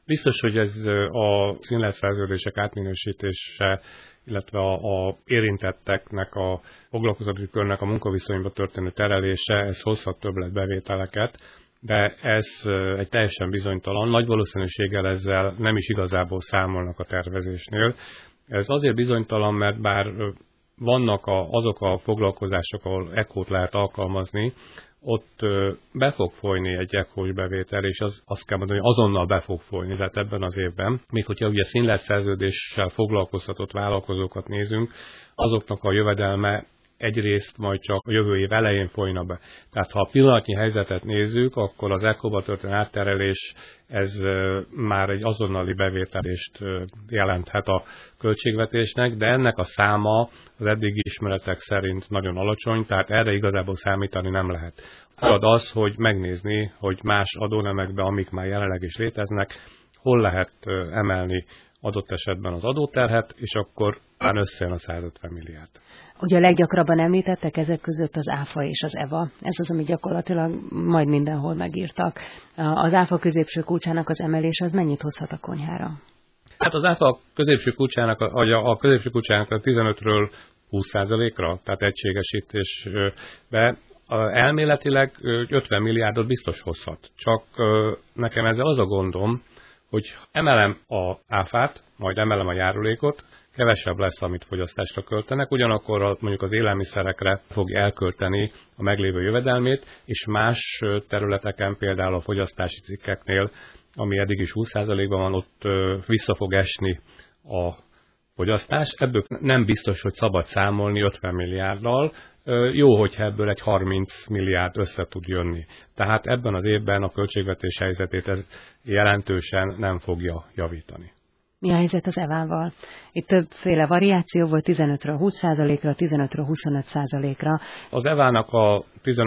Biztos, hogy ez a színlelszerződések átminősítése, illetve a érintetteknek, a foglalkoztatói körnek a munkaviszonyba történő terelése, ez hozhat többletbevételeket, de ez egy teljesen bizonytalan, nagy valószínűséggel ezzel nem is igazából számolnak a tervezésnél. Ez azért bizonytalan, mert bár vannak azok a foglalkozások, ahol ECHO-t lehet alkalmazni, ott be fog folyni egy ECHO-s bevétel, és azt kell mondani, hogy azonnal be fog folyni, tehát ebben az évben. Még hogyha ugye színlelszerződéssel foglalkoztatott vállalkozókat nézünk, azoknak a jövedelme egyrészt majd csak a jövő év elején folyna be. Tehát ha a pillanatnyi helyzetet nézzük, akkor az ECHO-ba történő átterelés, ez már egy azonnali bevételést jelenthet a költségvetésnek, de ennek a száma az eddigi ismeretek szerint nagyon alacsony, tehát erre igazából számítani nem lehet. Marad az, hogy megnézni, hogy más adónemekben, amik már jelenleg is léteznek, hol lehet emelni adott esetben az adóterhet, és akkor már összejön a 150 milliárd. Ugye a leggyakrabban említettek ezek között az ÁFA és az EVA. Ez az, amit gyakorlatilag majd mindenhol megírtak. Az ÁFA középső kulcsának az emelés az mennyit hozhat a konyhára? Hát az ÁFA középső kulcsának, a középső kulcsának a 15-ről 20%-ra, tehát egységesítésbe elméletileg 50 milliárdot biztos hozhat. Csak nekem ezzel az a gondom, hogy emelem a áfát, majd emelem a járulékot, kevesebb lesz, amit fogyasztásra költenek, ugyanakkor mondjuk az élelmiszerekre fog elkölteni a meglévő jövedelmét, és más területeken, például a fogyasztási cikkeknél, ami eddig is 20%-ban van, ott vissza fog esni a fogyasztás. Ebből nem biztos, hogy szabad számolni 50 milliárddal. Jó, hogyha ebből egy 30 milliárd össze tud jönni. Tehát ebben az évben a költségvetés helyzetét ez jelentősen nem fogja javítani. Mi a helyzet az EVA-val? Itt többféle variáció volt, 15-ről 20%-ra, 15-ről 25%-ra. Az EVA-nak a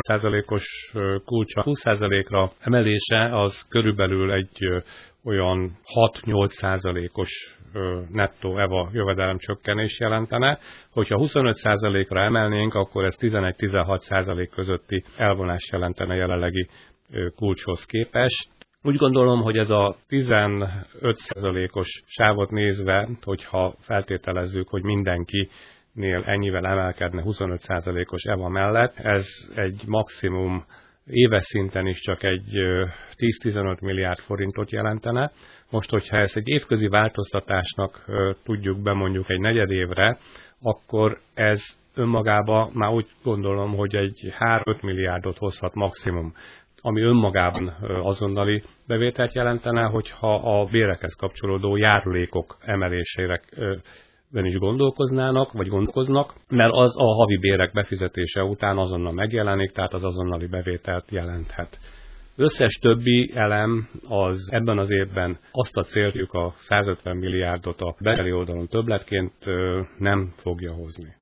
15%-os kulcsa 20%-ra emelése az körülbelül egy olyan 6-8%-os nettó EVA jövedelem csökkenés jelentene. Hogyha 25%-ra emelnénk, akkor ez 11-16% közötti elvonást jelentene jelenlegi kulcshoz képest. Úgy gondolom, hogy ez a 15%-os sávot nézve, hogyha feltételezzük, hogy mindenkinél ennyivel emelkedne 25%-os EVA mellett, ez egy maximum éves szinten is csak egy 10-15 milliárd forintot jelentene. Most, hogyha ezt egy évközi változtatásnak tudjuk be mondjuk egy negyedévre, akkor ez önmagában már úgy gondolom, hogy egy 3-5 milliárdot hozhat maximum, ami önmagában azonnali bevételt jelentene, hogyha a bérekhez kapcsolódó járulékok emelésére is gondolkoznának, vagy gondolkoznak, mert az a havi bérek befizetése után azonnal megjelenik, tehát az azonnali bevételt jelenthet. Összes többi elem az ebben az évben azt a céljuk, a 150 milliárdot a bevételi oldalon többletként nem fogja hozni.